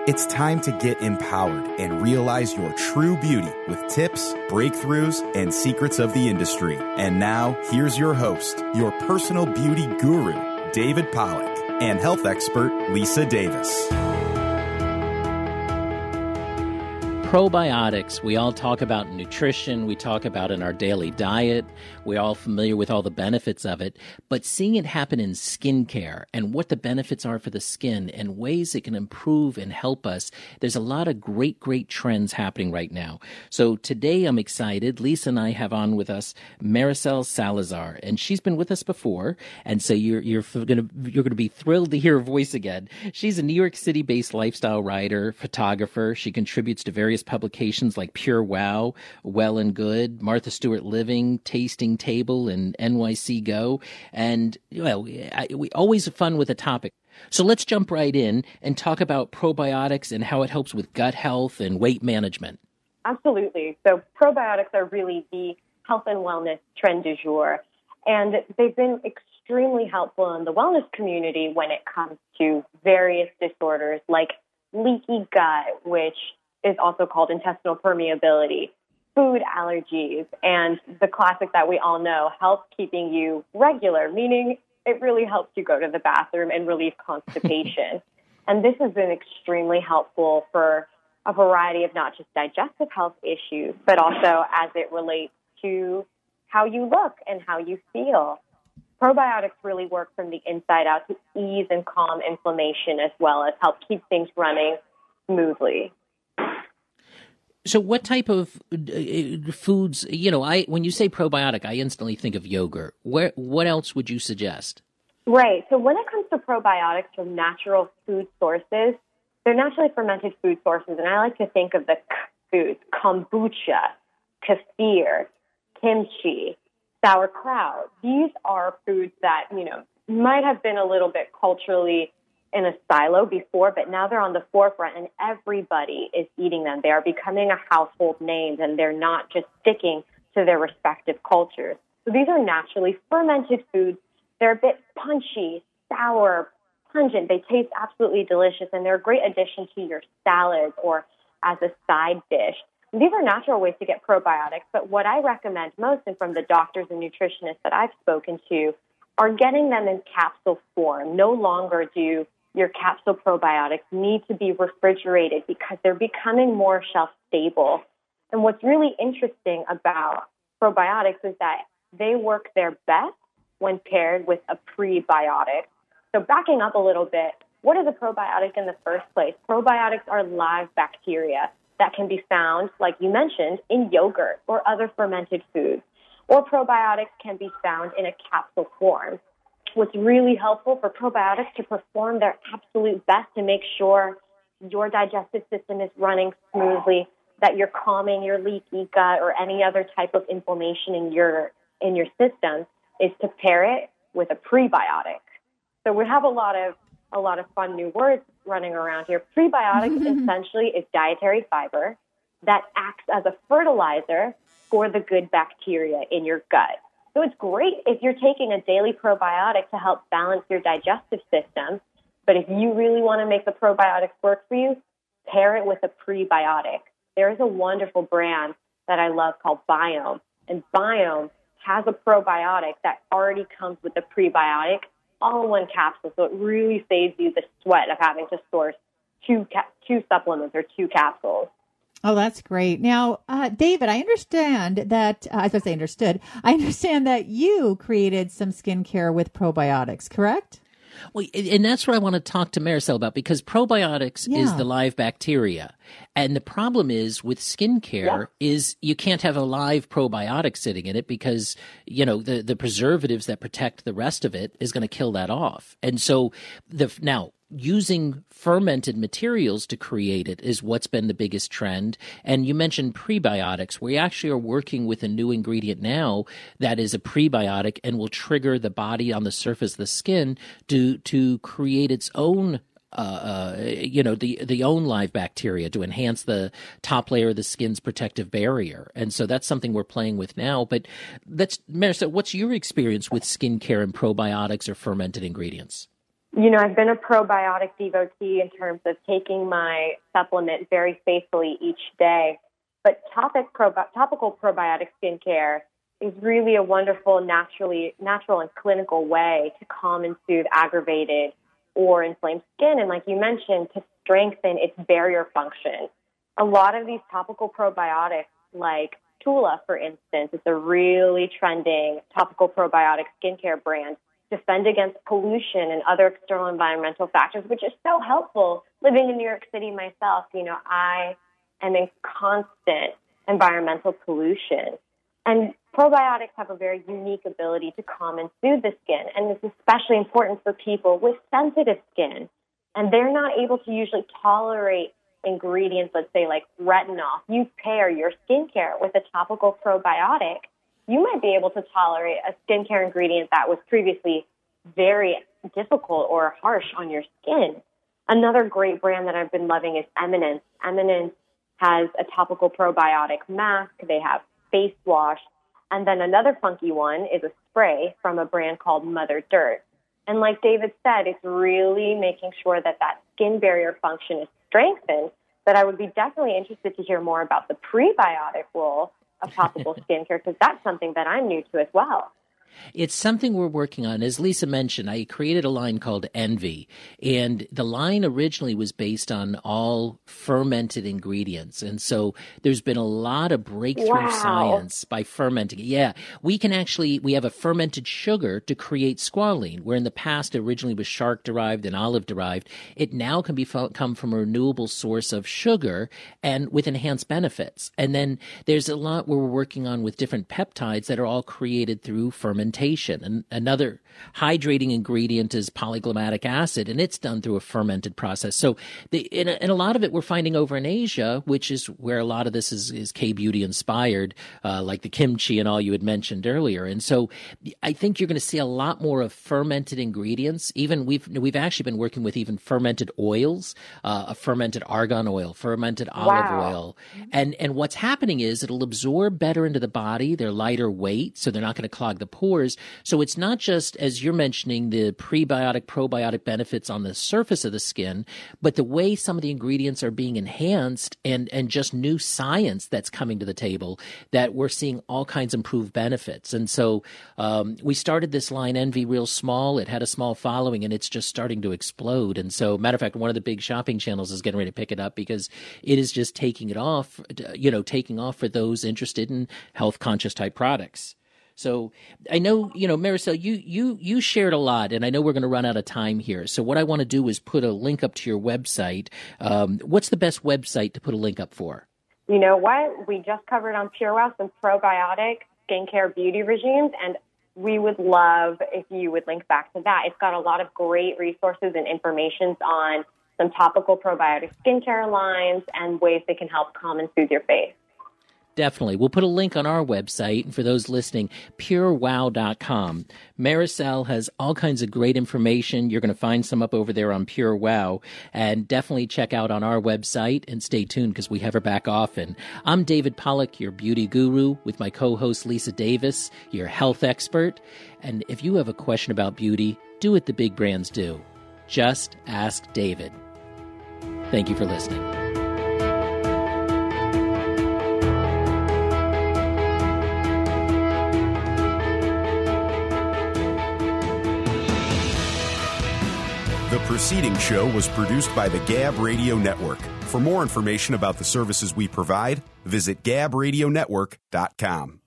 It's time to get empowered and realize your true beauty with tips, breakthroughs, and secrets of the industry. And now, here's your host, your personal beauty guru, David Pollack, and health expert, Lisa Davis. Probiotics, we all talk about nutrition, we talk about in our daily diet, we're all familiar with all the benefits of it, but seeing it happen in skincare and what the benefits are for the skin and ways it can improve and help us, there's a lot of great trends happening right now. So today I'm excited. Lisa and I have on with us Maricel Salazar, and she's been with us before, and so you're gonna be thrilled to hear her voice again. She's a New York City-based lifestyle writer, photographer. She contributes to various publications like Pure Wow, Well and Good, Martha Stewart Living, Tasting Table, and NYC Go. And, we always have fun with a topic. So let's jump right in and talk about probiotics and how it helps with gut health and weight management. Absolutely. So probiotics are really the health and wellness trend du jour. And they've been extremely helpful in the wellness community when it comes to various disorders like leaky gut, which is also called intestinal permeability, food allergies, and the classic that we all know, health keeping you regular, meaning it really helps you go to the bathroom and relieve constipation. And this has been extremely helpful for a variety of not just digestive health issues, but also as it relates to how you look and how you feel. Probiotics really work from the inside out to ease and calm inflammation as well as help keep things running smoothly. So what type of foods, when you say probiotic, I instantly think of yogurt. What else would you suggest? Right. So when it comes to probiotics from natural food sources, they're naturally fermented food sources. And I like to think of the foods, kombucha, kefir, kimchi, sauerkraut. These are foods that, might have been a little bit culturally in a silo before, but now they're on the forefront and everybody is eating them. They are becoming a household name and they're not just sticking to their respective cultures. So these are naturally fermented foods. They're a bit punchy, sour, pungent. They taste absolutely delicious and they're a great addition to your salads or as a side dish. And these are natural ways to get probiotics, but what I recommend most, and from the doctors and nutritionists that I've spoken to, are getting them in capsule form. No longer do your capsule probiotics need to be refrigerated because they're becoming more shelf stable. And what's really interesting about probiotics is that they work their best when paired with a prebiotic. So backing up a little bit, what is a probiotic in the first place? Probiotics are live bacteria that can be found, like you mentioned, in yogurt or other fermented foods. Or probiotics can be found in a capsule form. What's really helpful for probiotics to perform their absolute best to make sure your digestive system is running smoothly, that you're calming your leaky gut or any other type of inflammation in your system, is to pair it with a prebiotic. So we have a lot of fun new words running around here. Prebiotics essentially is dietary fiber that acts as a fertilizer for the good bacteria in your gut. So it's great if you're taking a daily probiotic to help balance your digestive system. But if you really want to make the probiotics work for you, pair it with a prebiotic. There is a wonderful brand that I love called Biome. And Biome has a probiotic that already comes with a prebiotic all in one capsule. So it really saves you the sweat of having to source two supplements or two capsules. Oh, that's great. Now, David, I understand that, I understand that you created some skincare with probiotics, correct? Well, and that's what I want to talk to Maricel about, because probiotics is the live bacteria. And the problem is with skincare is you can't have a live probiotic sitting in it because, the preservatives that protect the rest of it is going to kill that off. And so now using fermented materials to create it is what's been the biggest trend. And you mentioned prebiotics. We actually are working with a new ingredient now that is a prebiotic and will trigger the body on the surface of the skin to create its own the own live bacteria to enhance the top layer of the skin's protective barrier. And so that's something we're playing with now. But Maricel, what's your experience with skincare and probiotics or fermented ingredients? I've been a probiotic devotee in terms of taking my supplement very faithfully each day. But topical probiotic skincare is really a wonderful, natural and clinical way to calm and soothe aggravated or inflamed skin. And like you mentioned, to strengthen its barrier function. A lot of these topical probiotics, like Tula, for instance, it's a really trending topical probiotic skincare brand, defend against pollution and other external environmental factors, which is so helpful. Living in New York City myself, I am in constant environmental pollution. And probiotics have a very unique ability to calm and soothe the skin, and it's especially important for people with sensitive skin. And they're not able to usually tolerate ingredients, let's say like retinol. You pair your skincare with a topical probiotic, you might be able to tolerate a skincare ingredient that was previously very difficult or harsh on your skin. Another great brand that I've been loving is Eminence. Eminence has a topical probiotic mask. They have face wash. And then another funky one is a spray from a brand called Mother Dirt. And like David said, it's really making sure that skin barrier function is strengthened. But I would be definitely interested to hear more about the prebiotic role of topical skincare, because that's something that I'm new to as well. It's something we're working on. As Lisa mentioned, I created a line called Envy, and the line originally was based on all fermented ingredients. And so there's been a lot of breakthrough science by fermenting it. Yeah, we have a fermented sugar to create squalene, where in the past it originally was shark-derived and olive-derived. It now can come from a renewable source of sugar and with enhanced benefits. And then there's a lot we're working on with different peptides that are all created through fermentation. And another hydrating ingredient is polyglutamate acid, and it's done through a fermented process. So and a lot of it we're finding over in Asia, which is where a lot of this is K-beauty inspired, like the kimchi and all you had mentioned earlier. And so I think you're going to see a lot more of fermented ingredients. Even we've actually been working with even fermented oils, a fermented argan oil, fermented olive oil. And what's happening is it'll absorb better into the body. They're lighter weight, so they're not going to clog the pores. So it's not just, as you're mentioning, the prebiotic, probiotic benefits on the surface of the skin, but the way some of the ingredients are being enhanced and just new science that's coming to the table, that we're seeing all kinds of improved benefits. And so we started this line Envy real small. It had a small following, and it's just starting to explode. And so, matter of fact, one of the big shopping channels is getting ready to pick it up because it is just taking off for those interested in health-conscious type products. So I know, Maricel, you shared a lot, and I know we're going to run out of time here. So what I want to do is put a link up to your website. What's the best website to put a link up for? You know what? We just covered on PureWow some probiotic skincare beauty regimes, and we would love if you would link back to that. It's got a lot of great resources and information on some topical probiotic skincare lines and ways they can help calm and soothe your face. Definitely. We'll put a link on our website. And for those listening, purewow.com. Maricel has all kinds of great information. You're going to find some up over there on PureWow. And definitely check out on our website and stay tuned because we have her back often. I'm David Pollack, your beauty guru, with my co-host Lisa Davis, your health expert. And if you have a question about beauty, do what the big brands do. Just ask David. Thank you for listening. The preceding show was produced by the Gab Radio Network. For more information about the services we provide, visit gabradionetwork.com.